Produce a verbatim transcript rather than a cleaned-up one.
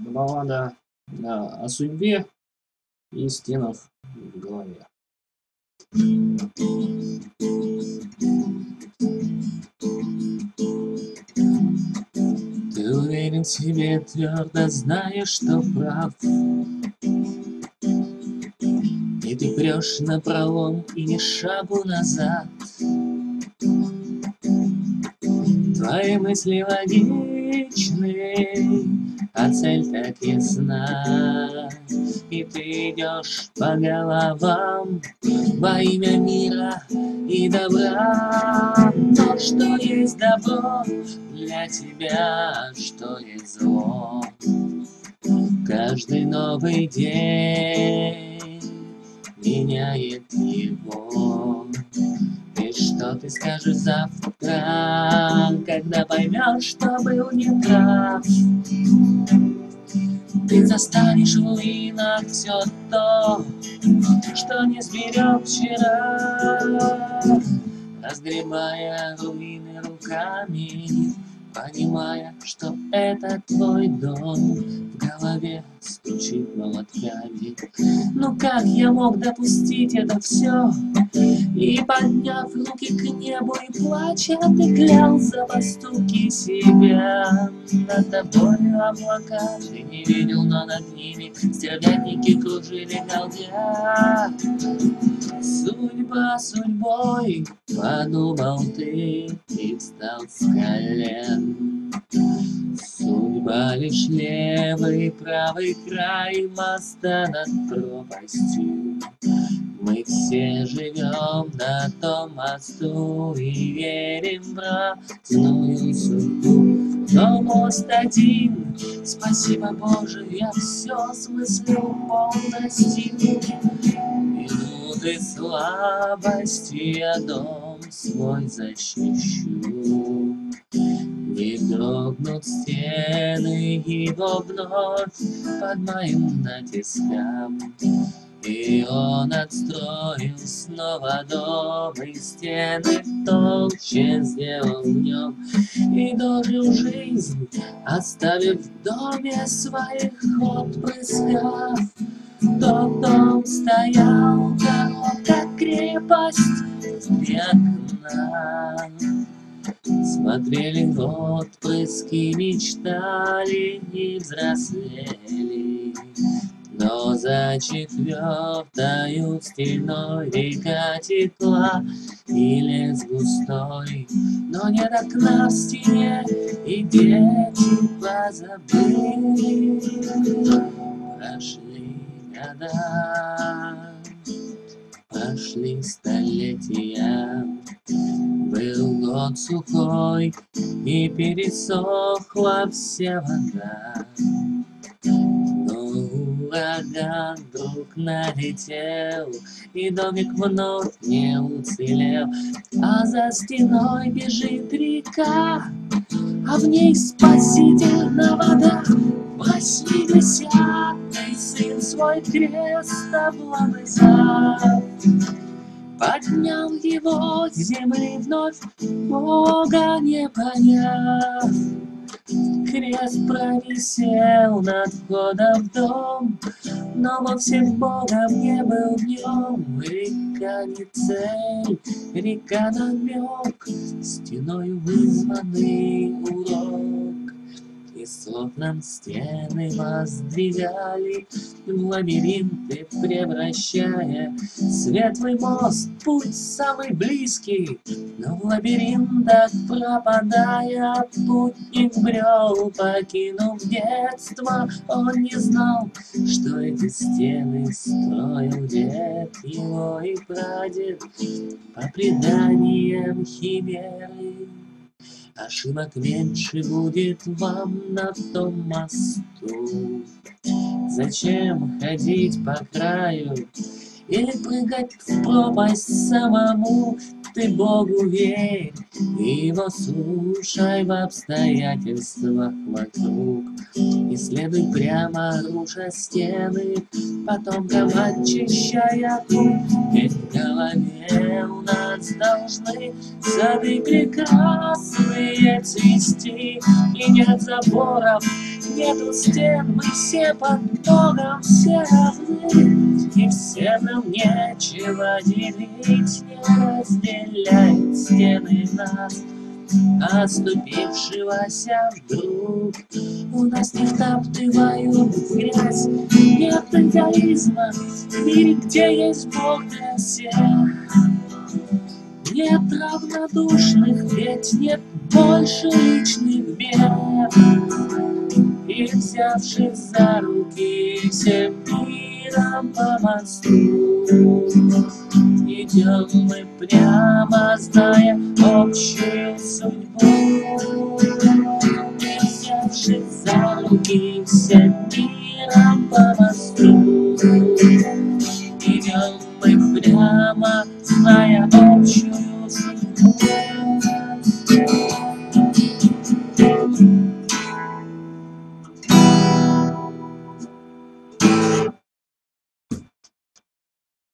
баллада да, о судьбе и стенах в голове. Ты уверен в себе, твердо знаешь, что прав, и ты прешь напролом и ни шагу назад. Твои мысли логичны, а цель так ясна, и ты идешь по головам во имя мира и добра. Но что есть добро для тебя, что есть зло? Каждый новый день меняет его. И что ты скажешь завтра, когда поймешь, что был неправ? Ты застанешь в руинах все то, что не сберег вчера, разгребая руины руками, понимая, что это твой дом. В голове стучит молотками. Ну как я мог допустить это все? И подняв руки к небу и плача, ты клял за поступки себя. Над тобой облака ты не видел, но над ними стервятники кружили галдя. Судьба судьбой, подумал ты и встал с колен. Судьба лишь левый, правый край моста над пропастью. Мы все живем на том мосту и верим в разную судьбу. Но мост один, спасибо Боже, я все смыслю полностью. Минуты слабости я дом свой защищу. Не дрогнут стены его вновь под моим натиском. И он отстроил снова дом, и стены толще сделал в нем. И дожил жизнь, оставив в доме своих отпрысков. Тот дом стоял город, как крепость вне окна. Смотрели в отпрыски, мечтали и взрослели. Но за четвертою стеной река текла и лес густой. Но нет окна в стене, и дети позабыли. Прошли года, прошли столетия. Был год сухой, и пересохла вся вода. Ураган вдруг налетел, и домик вновь не уцелел. А за стеной бежит река, а в ней спасительная вода. Восьмидесятый сын свой крест обломызав, поднял его с земли вновь, Бога не поняв. Крест провисел над входом в дом, но вовсе Богом не был в нем. Река не цель, река намек, стеной вызванный урок. Из окон стены воздвигали в лабиринты, превращая светлый мост, путь самый близкий. Но в лабиринтах пропадая, путник брел, покинув детство. Он не знал, что эти стены строил дед его и прадед по преданиям химеры. Ошибок меньше будет вам на том мосту. Зачем ходить по краю или прыгать в пропасть самому? Ты Богу верь и его слушай в обстоятельствах вокруг. И следуй прямо, руша стены, потомкам очищая путь. Ведь в голове у нас должны сады прекрасные цвести, и нет заборов, Нету стен, мы все под Богом, все равны, и всем нам нечего делить, не разделяют стены нас, отступившегося вдруг. У нас не втаптывают в грязь, нет эгоизма в мире, где есть Бог для всех. Нет равнодушных, ведь нет больше личных бед. И взявшись за руки, всем миром по мосту идем мы прямо, зная общую судьбу. И взявшись за руки, всем миром по мосту